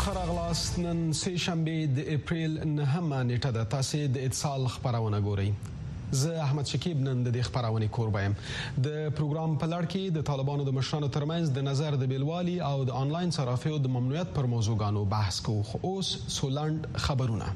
خراغلاست نن سه شنبه د اپریل 9 نیټه ده. تاسو د اتصال خبرونه ګورئ. زه احمد شکیب نن د خبرونه کوربایم. د پروګرام په لړ کې د طالبانو د مشرانو ترمنځ د نظر د بیلوالي او د انلاین صرافیو د ممنوعیت پر موضوعګانو بحث کوو. اوس سولند خبرونه.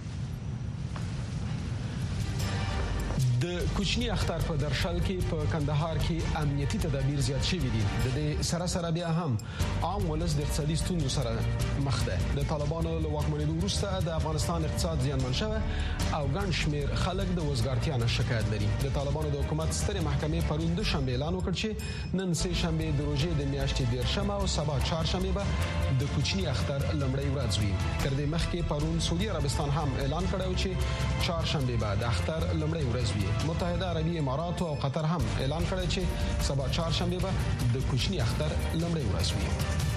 د کوچنی اختر په درشل کې په کندهار کې امنیتي تدابیر زیات شوي دي. د دې سره بیا هم عام ولس د اقتصادي ستونزو سره مخ ده. د طالبانو له واکمنېدو وروسته د افغانستان اقتصاد زیانمن شوی او ګڼ شمېر خلک د وزګارتیا نه شکایت لري. د طالبانو د حکومت سترې محکمې پرون د شنبه اعلان وکړ چې نن سه شنبه د روژې د میاشتې 13 او سبا چهارشنبه به د کوچنی اختر لومړۍ ورځ وي. تر دې مخکې پرون سعودي عربستان هم اعلان کړی چې چهارشنبه به د اختر لومړۍ ورځ وي. متحده عربي امارات او قطر هم اعلان کړی چې سبا چهارشنبه به د کوچنی اختر لومړۍ ورځ وي.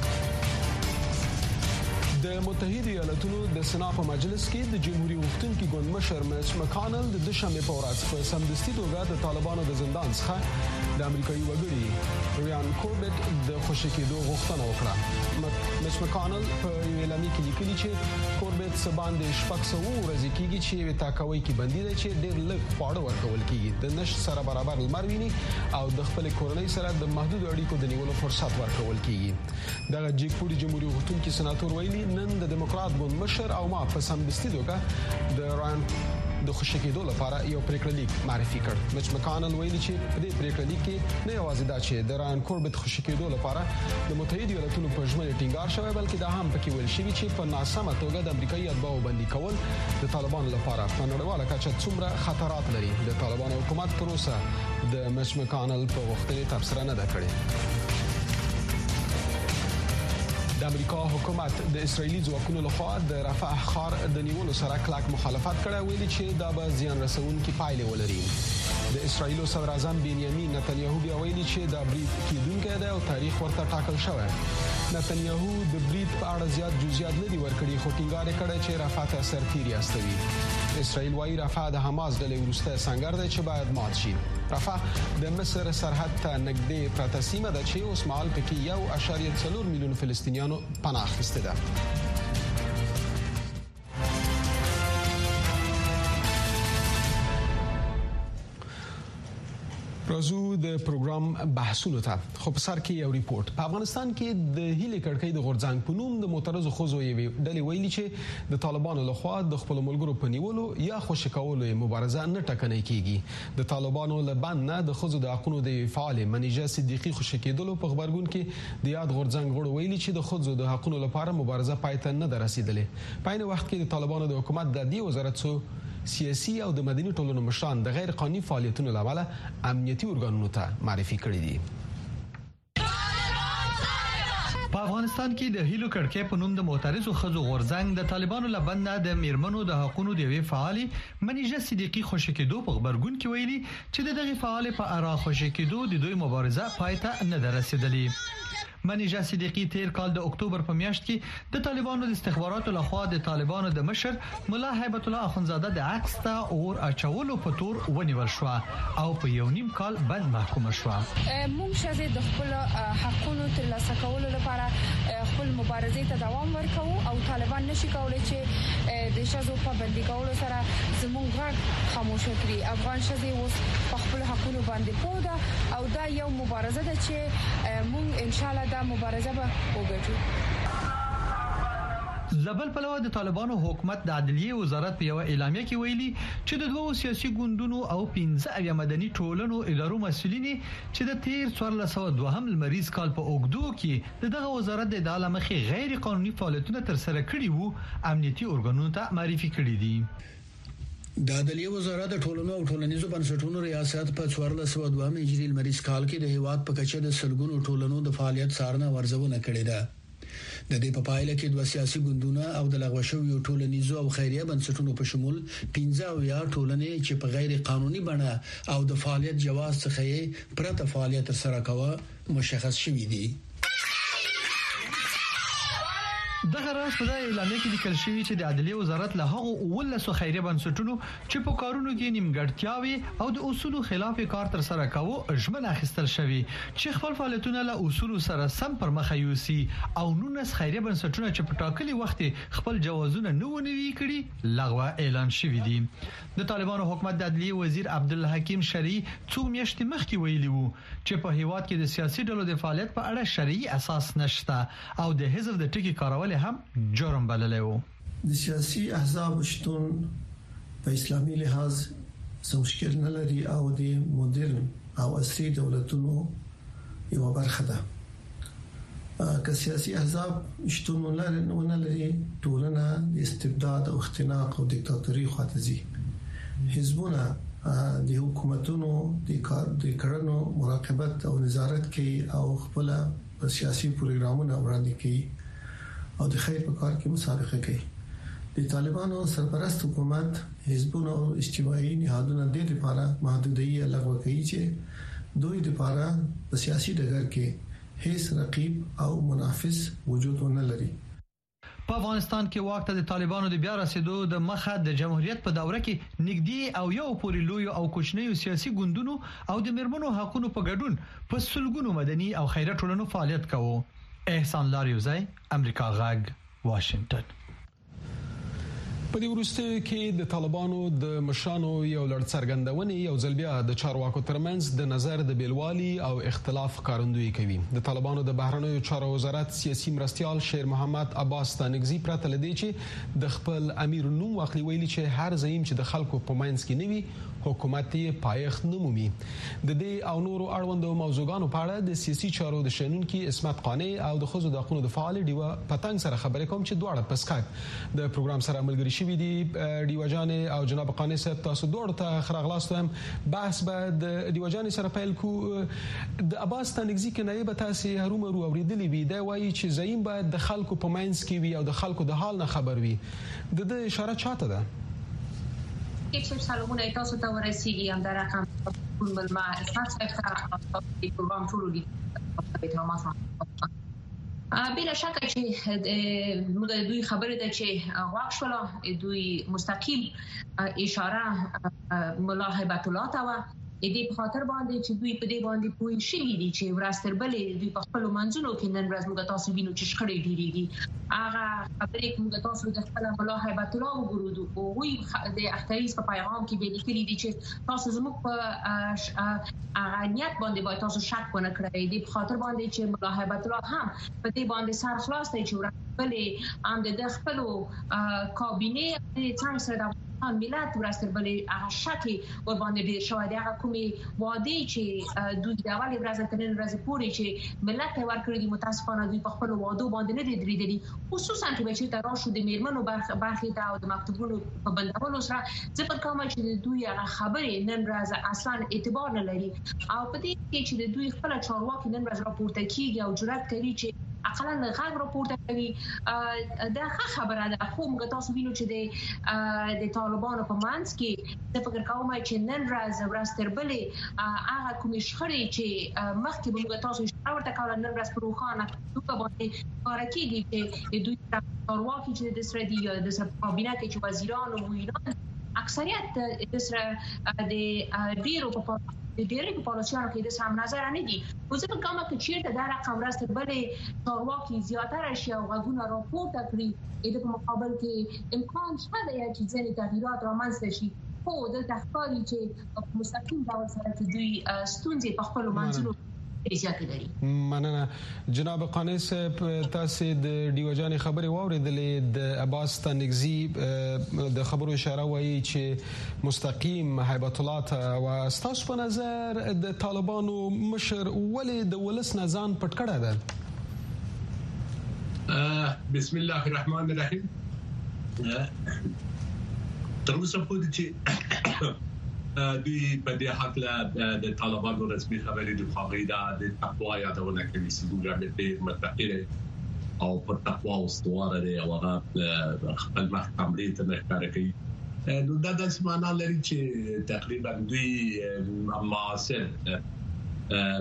د متحده ایالاتونو د سنا په مجلس کې د جمهوریت غوښتونکي ګوند مشر میچ مکانل د دوشنبه په ورځ په سمدستي توګه د طالبانو د زندان څخه د امریکایي وګړي ریان کوربټ د خوشی کېدو غوښتنه وکړه. میچ مکانل په اعلامیه کې لیکلي چې کوربټ سباندې شپږ سوه ورځې کېږي چې تاکوي کې بندي دی چې ډېر لږ خواړه ورکول کېږي. د نشت سره برابر لمر ویني او د خپل کورنۍ سره د محدود اړیکو د نیولو فرصت ورکول کېږي. دغه جګپوري جمهوریت غوښتونکي سناتور ویلي نن د دیموکرات ګوند مشر او ما په سمدستي توګه د ران د خوشی کېدو لپاره یو پریکړه لیک معرفي کړ. میچ مکانل ویلي چې په دې پریکړه لیک کې نه یوازې دا چې د ران کوربټ خوشی کېدو لپاره د متحده ایالاتونو په ژمنه ټینګار شوی بلکې دا هم پکې ویل شوی چې په ناسمه توګه د امریکایي اتباعو بندي کول د طالبانو لپاره په نړیواله کچه څومره خطرات لري. د طالبانو حکومت تر اوسه د میچ مکانل په غوښتنې تبصره نه ده کړې. د امریکا حکومت د اسرایلی ځواکونو لخوا د رفح ښار د نیولو سره کلک مخالفت کړی، ویلي چې دا به زیان رسونکي پایلې ولري. د اسرایل صدر اعظم بنیامین نتنیاهو بیا ویلي چې دا برید کېدونکی دی او تاریخ ورته ټاکل شوی. نتنیاهو د برید په اړه زیات جزئیات نه دي ورکړي، خو ټینګار یې کړی چې رفح ته سرتیري استوي. اسرائیل وايي رفح د حماس ډلې وروستی سنگر دی چې باید مات شي. رفح د مصر سرحد ته نږدې پرته سیمه ده چې اوس مهال پکې 1.4 میلیون فلسطینیانو پناه اخیستې ده. راځو د پروګرام بحثونو ته. خو په سر کې یو ریپورت. په افغانستان کې د هیلې کړکۍ د غورځنګ په نوم د معترضو ښځو یوې ډلې ویلي چې د طالبانو لخوا د خپل ملګرو په نیولو یا خوشي کولو مبارزه نه ټکنۍ کیږي. د طالبانو له بند نه د ښځو د حقوقو د فعال منیجه صدیقي خوشي کېدلو په خبرګون کې د یاد غورځنګ غړو ویلي چې د ښځو د حقوقو لپاره مبارزه پای ته نه رسیدلې. په عین وخت کې د طالبانو د حکومت د دې وزارت سیاسي او د مدني ټولنو مشران د غیر قانوني فعالیتونو لامل امنیتي ارګانونو ته معرفي کړي دي. په افغانستان کې د هیلو کړکۍ په نوم د معترضو ښځو غورځنګ د طالبانو لبنده د میرمنو د حقوقو د وی فعالي منیجه صدیقي خوشي کېدو په خبرګون کې ویلي چې دغه فعال په اړه خوشي کېدو د دوی مبارزه پای ته نه رسیدلې. منیجه صدیقي تیر کال د اکتوبر په میاشت کې د طالبانو د استخباراتو لخوا د طالبانو د مشر مولا هیبت الله اخونزاده د عکس ته اور اچولو په تور ونیول شو او په یو نیم کال بند محکوم شو. موږ شاده د خپل حقوقو ترلاسه کولو لپاره خپل مبارزې ته دوام ورکوو او طالبان نشي کولای چې د شذو په بندي کولو سره زموږ غږ خاموش کړي. افغان شذې اوس په خپل حقوقو باندې پوهه او دا یو مبارزه ده چې موږ ان شاء الله دا مبارزه به وګټو. زبل پلوه د طالبانو حکومت د عدلیه وزارت په یو اعلامیه کې ویلي چې د دوه سیاسي ګوندونو او 15 مدني ټولنو ادارو مسؤلین چې د تیر 1402 مریض کال په اوګدو کې دغه وزارت د اداره مخې غیر قانوني فعالیتونه تر سره کړي وو امنیتي ارګانونو ته معرفي کړي دي. د عدلیه وزارت ټولنو او ټولنیزو بنسټونو ریاست په 1402 هجری مریض کال کې د هیواد په کچه د سلګونو ټولنو د فعالیت څارنه ورزونه کړې ده. د دې په پایله کې دوه سیاسي ګوندونه او د لغوه شویو ټولنیزو او خیریه بنسټونو په شمول 15 ټولنې چې په غیر قانوني بڼه او د فعالیت جواز څخه پرته فعالیت سره کوي مشخص شوې دي. دغه راز په اعلامیه کې لیکل شوی چې د عدلیه وزارت له هغو ولسو خیریه بنسټونو چې په کارونو کې نیمګړتیاوي او د اصولو خلاف کار تر سره کاوه ژمن اخیستل شوی چې خپل فعالیتونه له اصولو سره سم پر مخ یوسي او 19 خیریه بنسټونه چې په ټاکلي وخت خپل جوازونه نه ونوي کړي لغوه اعلان شوی دي. د طالبانو حکومت د عدلیه وزیر عبدالحکیم شرعي څو میاشتې مخکې ویلي وو چې په هیواد کې د سیاسي ډلو د فعالیت په اړه شرعي اساس نشته او د حزب د ټکی کارول هم جرم بللی وو. د سیاسي احزاب شتون په اسلامي لحاظ څه مشکل نه لري او د مدرن او عصري دولتونو یو برخه ده. که سیاسي احزاب شتون نه لري ټولنه د استبداد او اختناق او دیکتاتوري خواته ځي. حزبونه د حکومتونو د کړنو مراقبت او نظارت کوي او خپل سیاسي پروګرامونه وړاندې کوي او د خیر په کار کې مسابقه کوي. د طالبانو سرپرست حکومت حزبونه او اجتماعي نهادونه د لپاره محدودیت لغوه کوي چې دوی لپاره په سیاسي ډګر کې هیڅ رقیب او منافس وجود نه لري. په افغانستان کې واک ته د طالبانو د بیا رسیدو د مخه د جمهوریت په دوره کې نږدې او یو پورې لوی او کوچنیو سیاسي ګوندونو او د میرمنو حقوقو په ګډون په سلګونو مدني او خیري ټولنو فعالیت کاوه. احسان لاریوزی، امریکا غږ، واشنگټن. په دې وروستیو کې د طالبانو د مشرانو یو لړ څرګندونې یو ځل بیا د چارواکو ترمنځ د نظر د بیلوالي او اختلاف ښکارندویي کوي. د طالبانو د بهرنیو چارو وزارت سیاسي مرستيال شیر محمد عباس ستانکزي پرته لدی چې د خپل امیر نوم واخلي ویلي چې هر ځایم چې د خلکو په منځ کې نوي حکومت یې پایښت نمومي. د دې او نورو اړوندو موضوعاتو په اړه د سیاسي چارو د شنونکو اسمت قانع او د خزو د حقوقو د فعال دیوا پتنګ سره خبرې کوم چې دواړه په سکایپ د پروګرام سره عملګری شوي دي. دیوا جان او جناب قانع صاحب تاسو دوړ ته خراغلاستو هم بحث به د دیوا جان سره پیل کو. د عباس ستانکزي کې نایب تاسو هرومرو اوریدلی وی دا وایي چې زایم باید د خلکو په منځ کې وي او د خلکو د حال نه خبر وي. د اشاره چاته ده؟ چې سلامونه تاسو ته ورسیږي هم در رقم بل ما اساس ته پروګرام ټول دي په ما بلا شک چې موږ دوی خبره ده چې واښوله دوی مستقیم اشاره ملاحظات الله و دې په خاطر باندې چې دوی په دې باندې پوي شي دي چې ورستربلې دوی په خپل منځونو کې نن ورځ موږ تاسو وینو چې شخړې ډېریږي. هغه خبرې موږ تاسو د خپل ملاحظات الله وګورو او وی د اختیاریز په پیغام کې به لیکلي دي چې تاسو زموږ په اغانیت باندې باید تاسو شک ونه کړئ. دې په خاطر باندې چې ملاحظات الله هم په دې باندې سر خلاص دی چې ورستربلې هم د خپل کابینه څنګه سره ملت ورستربلې هغه شکه ور باندې ډیر شوی دی. هغه کومي وادي چې دوی د اول ورځ تر نن ورځې پورې چې ملت ورکړي دي متاسفانه دوی په خپل وادو باندې نه دي درېدلي. خصوصا چې چې تر شو د میرمنو برخه ته او د مکتوبونو په بندولو سره ځکه کوم چې دوی هغه خبرې نن ورځ اصلا اعتبار نه لري او په دې کې چې دوی خپل چارواکي نن ورځ راپورته کیږي او جرأت کوي چې اقلا غږ راپورته کوي. دا خبره ده. خو موږ تاسو وینو چې د طالبانو په منځ کې د فکر کوم چې نن ورځ ورستربلې هغه کوم شخړې چې مخکې موږ تاسو اشاره ورته کوله نن ورځ په روخانه توګه باندې کار کوي چې دوی چارواکي چې د سره دی د سره کابینه کې چې وزیران او ویران اکثریت د سره د ډیرو په ډیرو پالیسیانو کې د سم نظر نه دي. خو ځکه کومه چې چیرته دا رقم راستربلې چارواکي زیاتره شي او غوونه راپورته کړي د په مقابل کې امکان شته چې ځینې تغییرات رامنځته شي. خو دلته ښکاري چې مستقیم ډول سره چې دوی ستونزې په خپلو منځونو مننه. جناب قانع صاحب تاسو د دیوجان خبري واوریدلې د عباس ستانکزي د خبرو اشاره وایي چې مستقیم هیبت الله او تاسو په نظر د طالبانو مشر ولې د ولس نزان پټ کړه ده؟ بسم الله الرحمن الرحیم. تر اوسه پورې چې دوی په دې حق له د طالبانو رسمي خبرې د خاغیدا د تقوا یادونه کوي چې دوی به متفقین او په تقوا واستواره دی او هغه خپل محکمې ته مخکاره کوي. نو دا د سمانه لري چې تقریبا دوی معاصر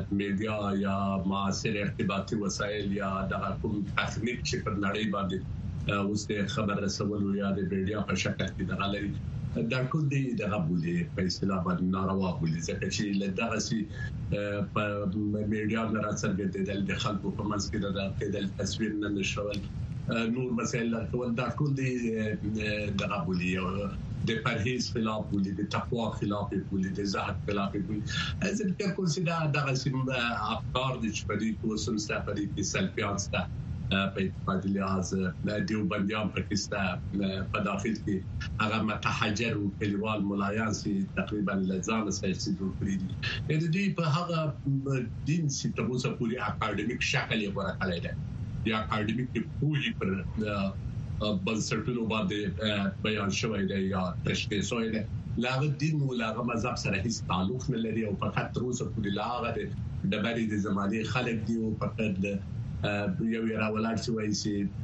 میډیا یا معاصر ارتباطي وسایل یا د کوم تخنیک چې په نړۍ باندې اوس د خبر رسولو یا د میډیا په شکل کې د غلې دا ټول د غبولې په اصطلاح باندې ناروا بولي ځکه چې لدغه سي په میډیا نه راڅرګندېدل د خلکو په منځ کې د تصویر نه نشول نور مسایل ټول دا ټول د غبولې د پرهیز خلاف بولي د تقوا خلاف بولي د زهد خلاف بولي از فکر کوم چې دا دغه سي افکار د چپړي کوسم ستاسو په سلفيان ستاسو په اتفاقي لحاظ دیوبندیان پاکستان په داخل کې هغه متحجر او کلیوال ملایان سي تقریبا لزان سیاسي جوړ کړی دي د دې په هغه دین سي تاسو پوری اکاډمیک شکل یې ورکړی دی یا اکاډمیک پوری پر بنسټونو باندې بیان شوی دی یا تشخیص شوی دی لاغه دین او لاغه مذهب سره هیڅ تعلق نه لري او فقط تر اوسه پوری لاغه د بری د زمانه خلک دی او فقط یو راولار چې وایي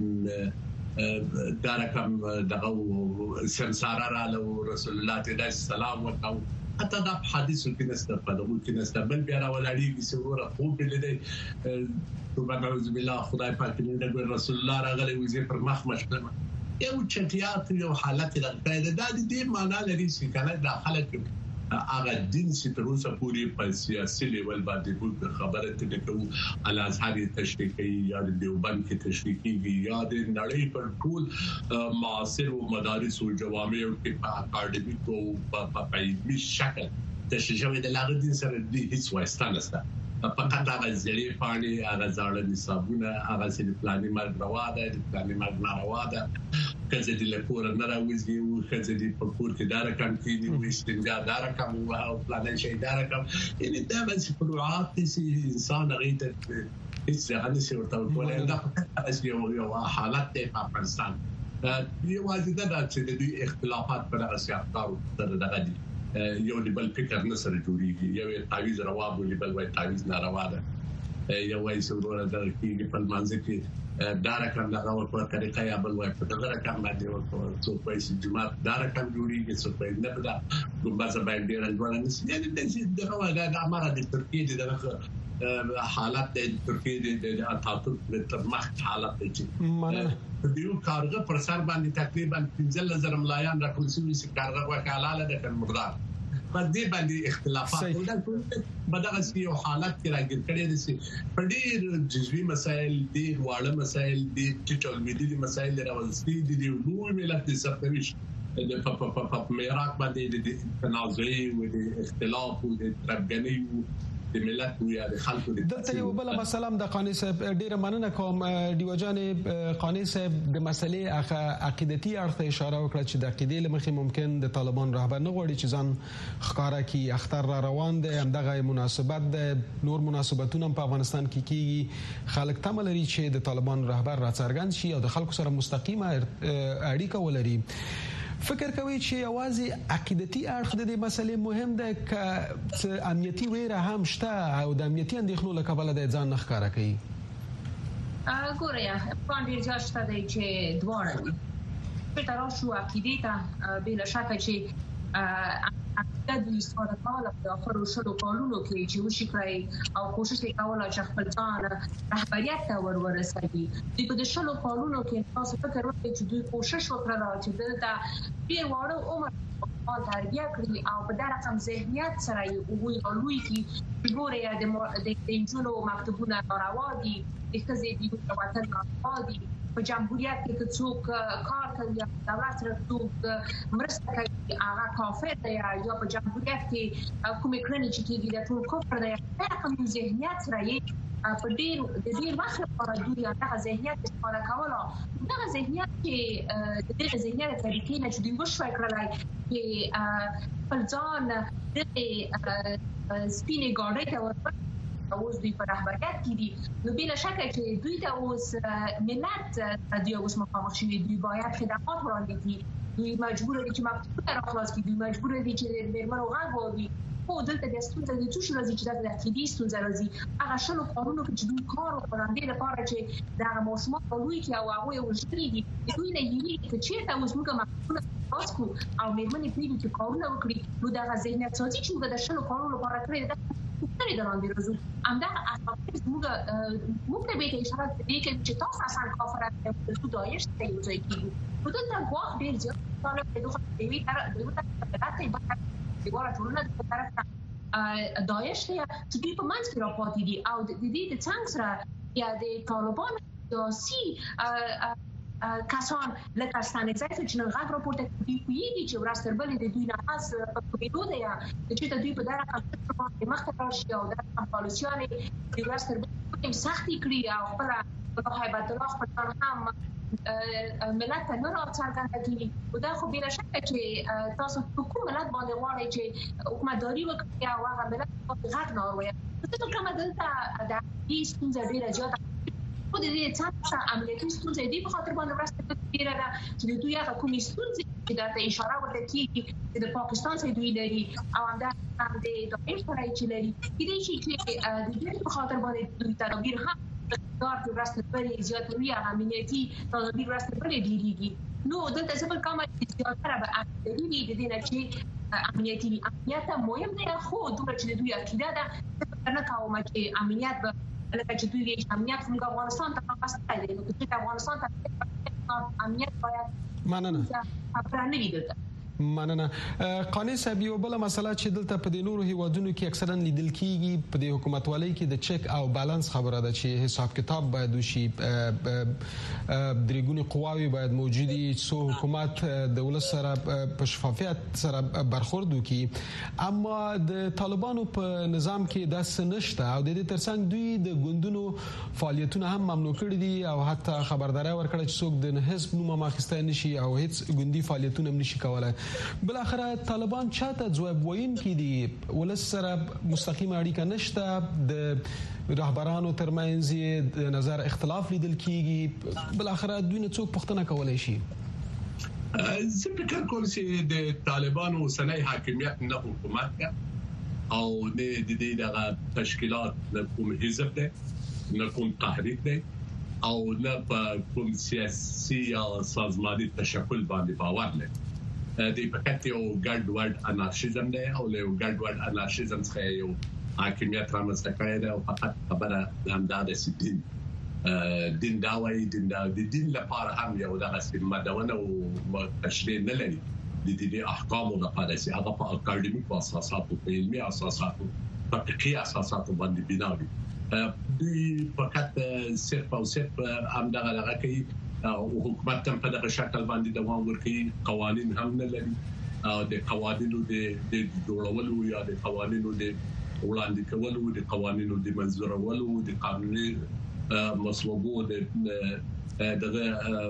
چې دا رقم دغه سمساره را له رسول الله تعالی السلام وکاو حتی دا حدیثو کې نسته په دغه کې نسته بل بیا راولاري کې سوره خو په لیدې سبحان الله بالله خدای پاک دې د رسول الله راغلي وزې پر مخ مشکل یو چټیات یو حالت راځي دا دې معنا لري چې کله داخله هغه دین چې تر اوسه پورې په سیاسي لیول باندې خبره ته کوي الازهر تشریحي یا د دیوبند کې تشریحي یا د نړۍ پر ټول معاصر او مدارس او جوامع کې په اکاډمیک او په علمي شکل تشریح د لاغ دین سره د هیڅ واسطه نشته فقط هغه ځلې پانی هغه ځاړه نصابونه هغه چې پلاني مرګ روا ده د پلاني مرګ ناروا ده کله چې د کور نه راوځي او کله چې په کور کې دار کم کینی او استنجا دار کم او پلاني شي دار کم یعنی دا چې فروعات چې انسان غیته هیڅ هغه نشي ورته کولای دا فقط یو حالت دی په افغانستان یو واجب ده چې د دوی اختلافات پر اساس افکار سره دغه دي یو د بل فکر نه سره جوړیږي یو تعویض روا بولی بل وای تعویض ناروا ده یو وای سوره د کیږي په منځ کې دا رقم دغه ورته طریقه یا بل وای په دغه رقم باندې ورته څو پیسې جماعت دا رقم جوړیږي څو پیسې نه بدا ګمبازه باندې ډیر ډول نشي یعنی دغه وای دا امر د ترکیه دغه حالت د ترکیه د اتاتورک د ترمخ حالت چې دیو کارغه پر سر باندې تقریبا 15000 ملایان راټول شوي چې کارغه وکالاله د مردار په دې باندې اختلافات بدغه یو حالت کې راګر کړي دي چې په ډېر جزوي مسایل دي واړه مسایل دي چې ټولمیدلي مسایل راوځي دي نو ملت د سپریش د په میراث باندې د تنازعي او د اختلاف او د تربګنۍ د ملت یا د خلکو د دلته یو بل مسله د قانی صاحب ډیره مننه کوم دیوجان قانی صاحب د مسلې عقیدتي اړخ اشاره وکړه چې د عقیدې لمخې ممکن د طالبان رهبر نه غوړي چې ځان ښکارا کی اختر را روان دي همدغه مناسبت د نور مناسبتونه په افغانستان کې کیږي خلک تمه لري چې د طالبان رهبر راڅرګند شي او د خلکو سره مستقیمه اړیکه ولري فکر کوي چې اوازې عقیدتي اړخ د دې مسلې مهم ده ک امنیتي ویره هم شته او د امنیتي اندېښنو له کبله د ځان ښکارا کوي ګوریا په ډیر ځای شته چې دواړه په تر اوسه عقیده ته بل شک چې عقیده د استفاده کولو په اخرو شلو کالونو کې چې وشي کړی او کوشش وکول چې خپل ځان رهبریت ته ورسوي د په شلو کالونو کې تاسو فکر وکړئ چې دوی کوشش وکړه چې دلته ډیر وړو عمر تربیه کړی او په دغه رقم ذهنیت سره یو لوی کې ګوریا د انجونو مکتوبونه ناروا دي د ښځې د وطن ناروا دي په جمهوریت کې څوک کار کوي دولت رسوب مرسته کوي هغه کافر دی یا په جمهوریت کې کومې کړنې چې کېږي د ټول کفر دی دا کوم ذهنیت سره یې په ډیر وخت لپاره دوی هغه ذهنیت استفاده کوله دا ذهنیت چې د دې ذهنیت طریقې نه چې دوی وشوي کړلای چې پر ځان د سپینې ګاډۍ ته ورته اوس دوی په رهبریت کې دي نو بلا شک چې دوی ته اوس ملت د یو اوس مخامخ شوي دوی باید خدمات وړاندې کړي دوی مجبور دي چې مکتوب را خلاص کړي دوی مجبور دي چې میرمنو غږ واوري خو دلته د ستونزې د څه شي راځي چې د عقیدې ستونزه راځي هغه شلو قانونو کې چې دوی کار وړاندې لپاره چې د ماشومان په لوی کې او هغه یو ژوندۍ دي دوی نه یې چې چیرته اوس موږ مکتوب خلاص کړو او میرمنې پریږدي چې کارونه وکړي نو دا ذهنیت سازي چې موږ د شلو قانونو لپاره کړی څنګه دراندې رزو امدا اساس موږ ته به اشاره دې کې چې تاسو اسان کافرات د داعش ته یو ځای کیږي نو دا غواړي ډیر ځکه چې دوی دوی تر دوی ته راځي به ورته ټولنه د طرف داعش ته چې دوی په منځ کې راپاتې دي او د دې د څنګه سره یا د طالبان سیاسي کسان لکه ستانځای چې نن غږ راپورته کوي چې ورستربلې د دوی نه خاص په کومېدو دی چې د دوی په دغه کلچر باندې مخته راشي او د پالیسیانې د ورستربلې سختي کړی او خپل هیبت الله خپل هم ملت ته نور څرګنده کړي دا خو بلا شک چې تاسو کوم ملت باندې غواړئ چې حکومتداري وکړي او هغه ملت په غږ نه وایي نو کومه دلته د دې ستونزې ډیره زیاته خو د دې څخه عملیاتي ستونزې دي په خاطر باندې ورسته کېره ده چې دوی هغه کومې ستونزې چې د اشاره ورته کیږي چې د پاکستان سره دوی لري او همدا هم د داعش سره چې لري کېدای شي چې د دې په خاطر باندې دوی تدابیر هم کار د ورسته پرې زیاتوي امنیتي تدابیر ورسته پرې ډیریږي نو دلته څه په کومه زیاتره به امنیتي د دې نه چې امنیت مهم دی خو دوی چې دوی عقیده ده نه کوم چې امنیت به لکه چې دوی امنیت څنګه افغانستان ته پاسته دی نو چې افغانستان ته امنیت باید مننه افرانه لیدل مننه قانی صاحب یو بل مسله چې دلته په د نورو هیوادونو کې اکثرا لیدل کیږي په د حکومتوالۍ کې د چک او بالانس خبره ده چې حساب کتاب باید وشي درېګونی قواوی باید موجودي سو حکومت د ولس سره په شفافیت سره برخورد وکړي اما د طالبانو په نظام کې داسې نشته او د دې ترڅنګ دوی د ګوندونو فعالیتونه هم ممنوع کړي دي او حتی خبرداري ورکړه چې څوک د حزب نوم ماخسته نشي او هیڅ ګوندي فعالیتونه هم نشي کولای بل اخره طالبان چاته ځواب وین کې دي ولس سره مستقیم اړیکه نشته د رهبرانو ترمنځ د نظر اختلاف لیدل کیږي بل اخره دوی نه څوک پوښتنه کولای شي زه فکر کوم چې د طالبانو سنۍ حاکمیت نه حکومت او نه د دې دغه تشکیلات نه کوم حزب دی نه کوم تحریک دی او نه په کوم سیاسي یا سازماني تشکل باندې باور لري د فقط یو ګډ ورډ انارشیزم دی او له ګډ ورډ انارشیزم څخه یو حاکمیت رامنځته کړی دی او فقط خبره همدا د دین دا وایي د دین لپاره هم یو دغه مدونه او تشریح نه لري د دې احکامو لپاره چې هغه په اکاډمیک اساساتو په علمي اساساتو په فقهي اساساتو باندې بنا وي دوی فقط صرف او صرف همدغه کوي او حکومت هم په دغه شکل باندې دوام ورکوي قوانين هم نه لري او د قوانینو د جوړولو یا د قوانینو د وړاندې کولو د قوانینو د منځورولو د قانوني مسوغو دغه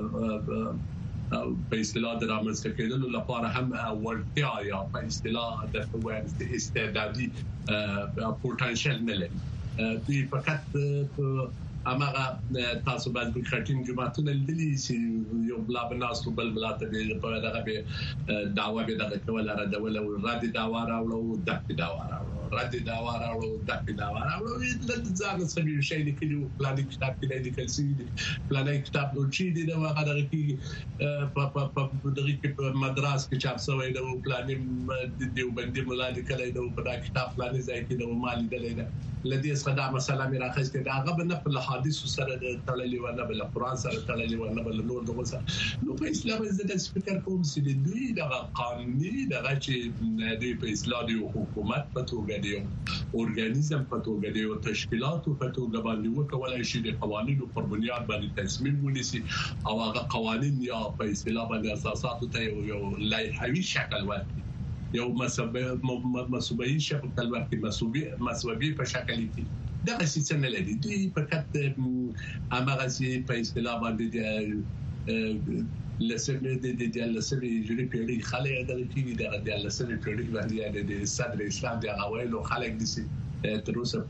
په اصطلاح د رامنځته کېدلو لپاره هم ورتیا یا په اصطلاح د استعدادي پوتنشل نه لري دوی فقط امغه تاسو باندې خاطین جماعتونه لیدلي چې یو بلا بناستو بل بلاته په دغه به دعوا به دغه کول را ډول او رد دعوا راوړو د دعوا راوړو رد دعوا راوړو د دعوا راوړو د ځان سمې شي لیکلو پلان کتاب کې لیکل شوی پلان کتاب نو چې دی دا هغه دغه کې په دغه کې مدرسه کې چاپ شوی دی پلان د دیوبندي مولا لیکلی دی په دا کتاب پلان ځای کې د مال دلته لدی څخه دا مسله مې راخسته دا هغه نه په حدیث سره تړلې و نه بل قرآن سره تړلې و نه بل نور دغه سره نو په اسلام زده فکر کوم چې دوی د قانوني دغه چې دوی په اسلام دی حکومت په توګه دی اورګانیزم په توګه دی او تشکیلات په توګه باندې وکولای شي د قوانینو پر بنیاد باندې تصمیم ونیسي او هغه قوانین یا په اسلام باندې اساسات ته یو لایحوي شکل ورکړي یو مسوبي شکل ورکړي مسوبي په شکل کې دا څه نه لري دوی فقط هغه چې په اصطلاح باندې لسمه د لسمه جوړې پیړۍ خلک دغه کې د لسمه پیړۍ باندې د صدر اسلام د اوایلو خلک دي تر اوسه پورې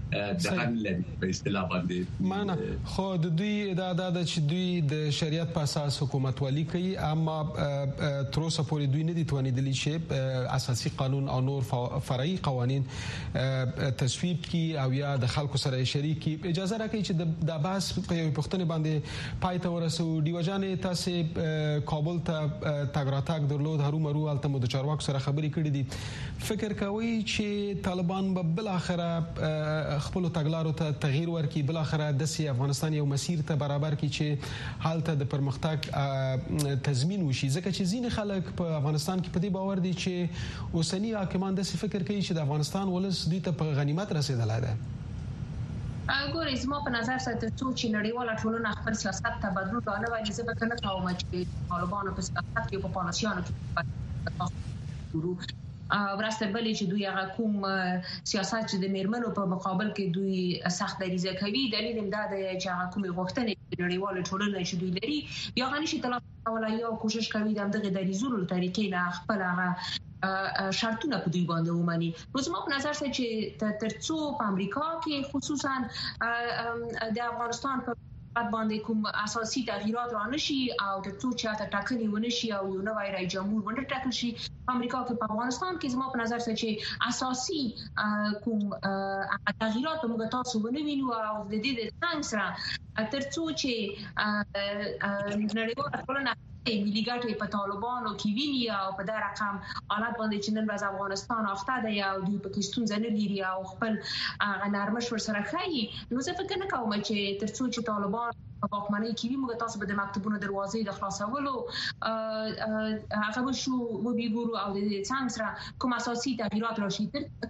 دغه لري په اصطلاح باندې معنا خو د دوی د چې دوی د شریعت په اساس حکومت ولي کوي اما تر اوسه پورې دوی نه دي توانیدلی چې اساسي قانون او نور فرعي قوانين تصویب کی او یا د خلکو سره شریک کی اجازه راکړي چې د بحث په یو پښتني باندې پای ته ورسو دیوجانې تاسو کابل ته تاګ راتګ درلود هرو مرو الته مو د چارواکو سره خبرې کړې دي فکر کوي چې طالبان به بل اخره خپل تګلارو ته تغییر ورکړي بل اخره د افغانستان یو مسیر ته برابر کړي چې حالت د پرمختګ تضمین وشي ځکه چې ځینې خلک په افغانستان کې په دې باور دي چې اوسنی حاکمان د فکر کوي چې د افغانستان ولس دوی ته په غنیمت رسیدلای ده ګورې زما په نظر سره څه چې نړیواله ټولنه خپل سیاست ته بدلون راوړي وایي زه به کنه کوم چې طالبانو په سیاست کې په پالیسیانو کې ورسته بلې چې دوی هغه کوم سیاست چې د میرمنو په مقابل کې دوی سخت دریزه کوي دلیل هم دا دی چې هغه کوم غوښتنې نړیواله ټولنه چې دوی لري یا غني شي تلاسه ولا یو کوشش کوي د دغه دریزونو طریقې نه خپل هغه شرطونه په دوی باندې ومني نو زما په نظر سره چې ترڅو په امریکا کې خصوصا د افغانستان په باندې کوم اساسي تغییرات رانشي او د څو چاته ټاکنې ونشي او یو نوی رئیس جمهور ونه ټاکل شي امریکا کې په افغانستان کې زما په نظر سره چې اساسي کوم تغییرات موږ تاسو ونوینو او د دې د څنګه سره ترڅو چې نړیواله ټولنه ملي ګټې په طالبانو کې ویني او په دا رقم حالت باندې چې نن ورځ افغانستان اخته دی او دوی په کې ستونزې نه لري او خپل نرمش ورسره کوي نو زه فکر نه کوم چې ترڅو چې طالبان په واکمنۍ کې وي موږ تاسو به د مکتبونو دروازې د خلاصولو هغه شو و بیګورو او د څنګه سره کوم اساسي تغییرات راشي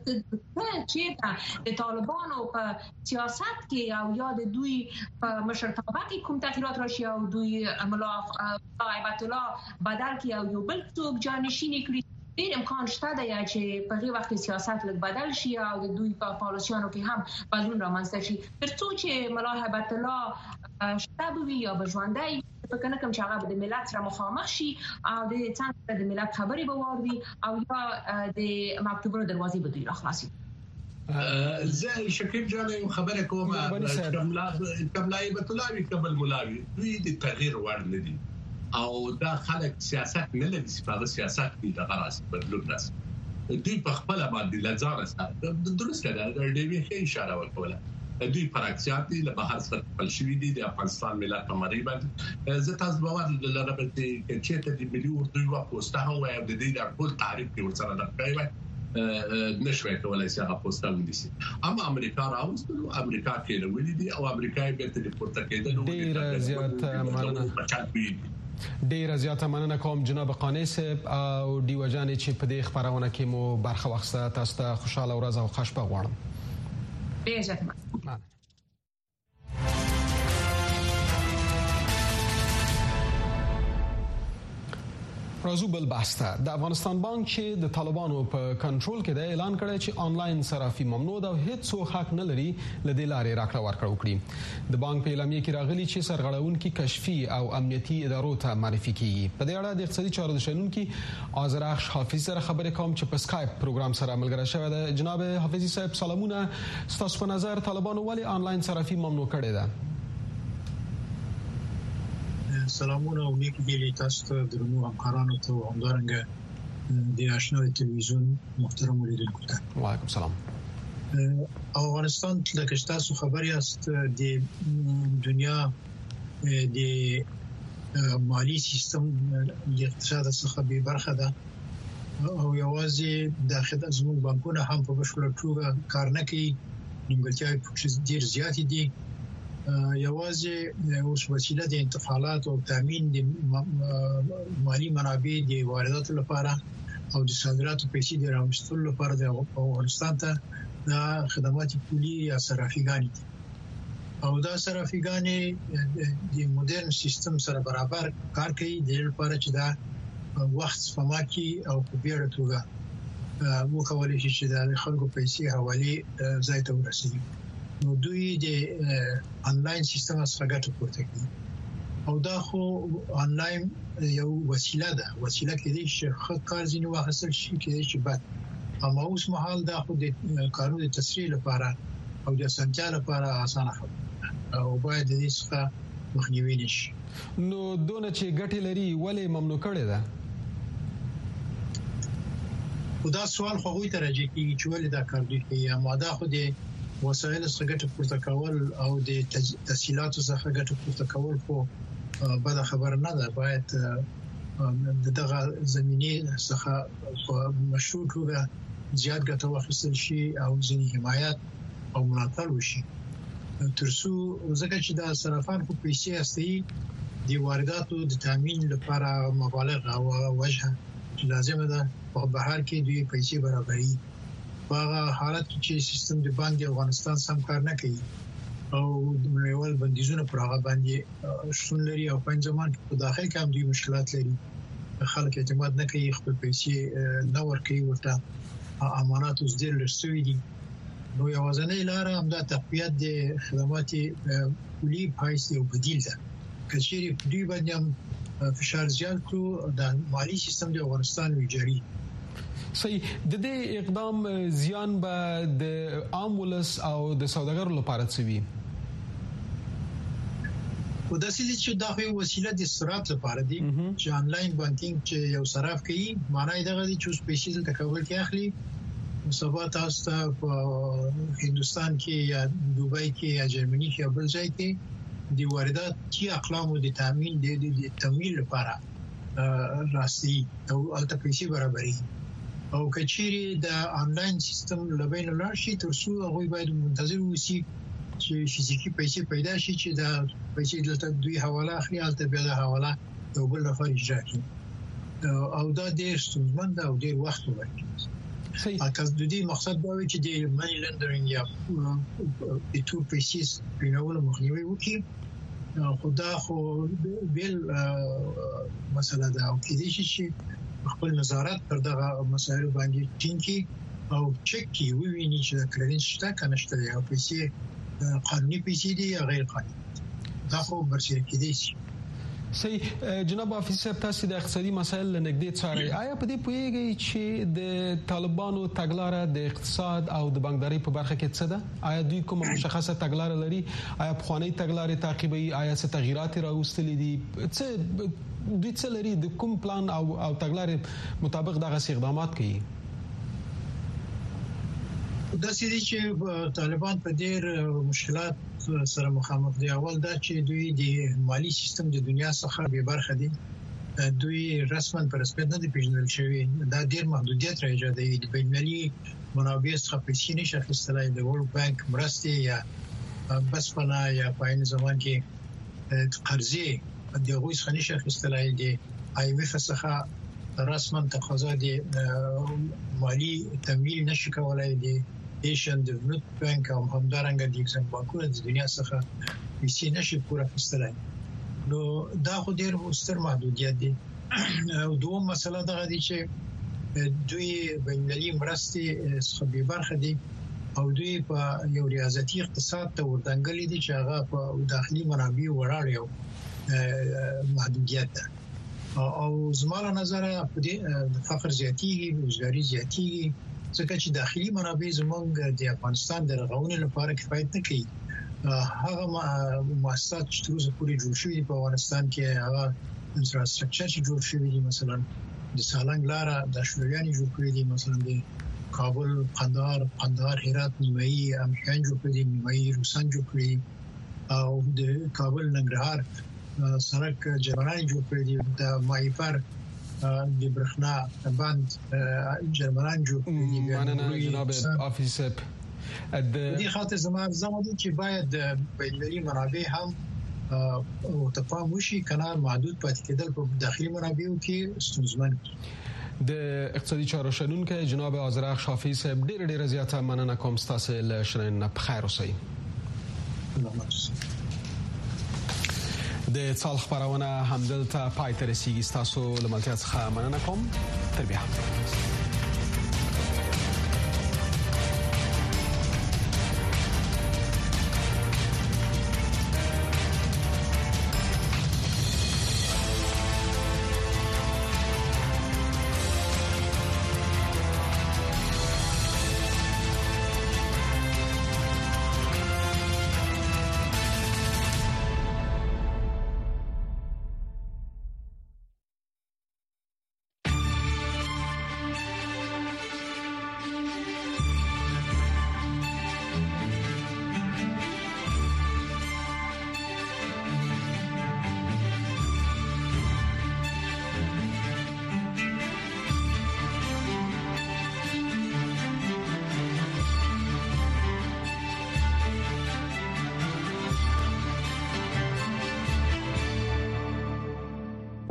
چې د طالبانو په سیاست کې او یا د دوی په مشرتابه کې کوم تغییرات راشي او دوی عملا عبادت الله بدل کی او یو بل څوک جانشینی کړی ډیر امکان شته دی چې په هغه وخت سیاست لږ بدل شي او د دوی په پالیسیانو کې هم بدلون رامنځته شي ترڅو چې ملا عبادت الله شته وي یا بژوندۍ په کنه کوم چې هغه د ملت سره مخامخ شي او د څنګه د ملت خبرې به واوري او یا د مکتوبونو دروازې به دوی راخلاصي زه شکیب جان یو خبره کوم کملای بتلاوی قبل ملاوی دوی د تغییر وړ نه دي او دا خلک سیاست نه لري صفه سیاست کې د غراس بدلون راځي دوی په خپل باندې لزار سره درسته ده د دې اشاره وکړه دوی پراکسیات دي له بهر څخه خپل شوی دي د افغانستان ملت په مریبه زه تاسو باور لرم چې د مليون دوی واپوسته هو د دې د ټول تعریف کې ورسره د کوي نشوي کولای شي هغه پوسټ ونیسي اما امریکا راوستلو امریکا کې ولې دي او امریکای به تل پورته کېدل ډیر زیات مننه ډیر زیاته مننه کوم جناب قانی صاحب او دیوجانې چې په دې خبرونه کې مو برخه واخیسته تاسو ته خوشاله ورځ او خوشبخت غواړم ډیر زیات مننه راځو بل بحث ته د افغانستان بانک چې د طالبانو په کنټرول کې د اعلان کړی چې آنلاین صرافي ممنوع ده او هیڅ حق نه لري لدې لارې راکړه ورکړه وکړي د بانک په اعلامیه کې راغلي چې سرغړونکي کشفي او امنیتي ادارو ته معرفي کیږي په دې اړه د اقتصادي چارو د شنونکي آذرخش حافظ سره خبرې کوم چې په اسکایپ پروګرام سره ملګری شوی دی جناب حافظي صاحب سلامونه ستاسو په نظر طالبانو ولې آنلاین صرافي ممنوع کړې ده سلامونه او نیک بیلی تاسو ته درنو همکارانو ته همدارنګه د آشنا تلویزیون محترم لیدونکو ته وعلیکم السلام افغانستان لکه تاسو خبر یاست د دنیا د مالی سیستم د اقتصاد څخه به برخه ده او یوازې داخله زموږ بانکونه هم په بشپړه توګه کار نه کوي نیمګړتیاوې پکې ډېر زیاتې دي یوازې اوس وسیله د انتقالات او تامین د مالی منابع د وارداتو لپاره او د صادراتو پیسې د راوستلو لپاره د افغانستان ته د خدمات پولي یا صرافیګانی دي او دا صرافیګانی د موډرن سیستم سره برابر کار کوي د لپاره چې دا وخت سپما کوي او په بیړه توګه مو کولای شي چې د خلکو پیسې حواله ځای ته ورسوي نو دوی د آنلاین سیستم څخه ګټه پورته کوي او دا خو آنلاین یو وسیله ده وسیله کې د شخص کار ځینې واخیستل شي کې چې بعد اما اوس مهال دا خو د کارونو د تسریع لپاره او د اسانتیا لپاره اسانه خبره او باید د دې څخه مخنیوي نشي. نو دونه چې ګټې لري ولې ممنوع کړي ده؟ دا سوال خو غوي ترجیح کیږي چې ولې دا کار دوی کوي. ماده خو د وسایل څخه ګټه پورته کول او د تسهیلاتو څخه ګټه پورته کول خو بده خبره نه ده. باید دغه زمینه څخه مشروع توګه زیات ګټه واخیستل شي او ځینې حمایت او ملاتړ وشي ترڅو ځکه چې دا صرافان په پیسې استي د وارداتو د تامین لپاره مبالغ او وجه لازمه ده په بهر کې دوی پیسې برابري په حالت کې چې سیستم د بانک افغانستان سم کار نه کوي او د نړیوال بندیزونو پر هغه باندې شتون لري او په ځمان کې په داخل کې هم دوی مشکلات لري. خلک اعتماد نه کوي، خپل پیسې نه ورکوي ورته، امانات اوس ډېر لږ دي. نو یوازینۍ لاره همدا تقویت د خدمات پولي پایس یو بدیل ده. که چیرې دوی باندې هم فشار زیات کړو د مالی سیستم د افغانستان ویجاړي. صحیح. د دې اقدام زیان به د عام ولس او د سوداګرو لپاره څه وي؟ او د سې چې دا یو وسیله د سرعت لپاره دی چې انلاین بانکینګ چې یو صراف کوي معنی دغه دي چې پیسې د تکول کې اخلي سبا تاسو ته په هندستان کې یا دوبۍ کې یا جرمني کې بل ځای کې د واردات چې اقلامو د تامین د تمویل لپاره راسي او البته پیسې برابري او کچيري د انلاین سیستم لبین لارشي ترڅو هغه باید منتظر وسی چې فزیکی پیسې پیدا شي چې دا پیسې دلته دوی حواله اخلي البته بیا د حواله یو بل لپاره اجرا کوي او دا ډېر ستونزمن ده او ډېر وخت ورکوي. صحیح. اګه د دې مقصد دا وي چې د مانی لندرینګ یا د تور پیسې پینول مخنیوي وکړي. خدا خو بیل مسله ده او کېدې چې خپل نظارت پر دغه مسایلو باندې ټینګي او چک کی وویني چې کلینس شته کنه شته او پیسې قانوني پیسې دي یا غیر قانوني. دا خو برسېره کېدې شي. صحیح. جناب حافظ صاحب تاسو د اقتصادي مسایل لنګدې څاري. آیا په دې پوهیږئ چې د طالبانو تګلارې د اقتصاد او د بانکداري په برخه کې څه ده؟ آیا دوی کوم مشخصه تګلارې لري؟ آیا پخوانی تګلارې تعقیبوي؟ آیا څه تغیرات راوستلې دي؟ دوی څه لري؟ د کوم پلان او تګلارې مطابق دغه اقدامات کوي؟ دا سړي چې طالبان په ډېر مشکلات سره مخامخ دي. اول دا چې دوی د مالی سیستم د دنیا څخه به برخه دي. دوی رسماً پر رسمیت نه دي پیژندل شوی. دا ډېر محدودیت راځي د بینالمللي منابع څخه پیسې نشي اخیستلای. د ورلد بانک مرستې یا بسپنا یا په عین زمان کې قرضې د غوښ خنیش اخیستلای دي. IMF څخه رسماً تقاضا دي مالی تمویل نشي کولای دي. ایشن ډیولپمنٹ بانک او همدارنګه د ایکسن بانکونو د دنیا څخه پیسې نشي پوره اخیستلای. نو دا خو ډېر ستر محدودیت دي. او دوه مسله دا دي چې دوی بینالمللي مرستې څخه به برخه دي او دوی په یو ریاضتي اقتصاد ته ورتنګلې دي چې هغه په داخلي منابع وړاړ یو محدودیت ده. او زموږ نظر په دې فقر زیاتیږي، وزګاری زیاتیږي ځکه چې داخلي منابع زموږ د افغانستان د رغونې لپاره کفایت نه کوي. هغه مؤسسات چې تر اوسه پورې جوړ شوي دي په افغانستان کې هغه انفراستراکچر چې جوړ شوی دي مثلا د سالنګ لاره د شورویانو جوړ کړی دي مثلا د کابل قندهار هرات نیمایي امریکایان جوړ کړی دي نیمایي روسان جوړ کړی او د کابل ننګرهار سړک جرمنان جوړ کړی دي د مایفر د برښنا باند جرمنان جوړ کړی دي. مننه جناب حافظ صاحب. د دې خاطر زموږ دي چې باید بینالمللي منابع هم او تفاهم وشي کنه محدود پاتې کېدل په داخلي منابعو کې ستونزمن. د اقتصادي چارو شنونکو جناب آذرخش حافظ صاحب ډېر زیاته مننه کوم. تاسو له شننه په خیر اوسئ. د څال خبرونه همدلته پای ته رسیدي. تاسو له ملتیا څخه مننه کوم. تر بیا.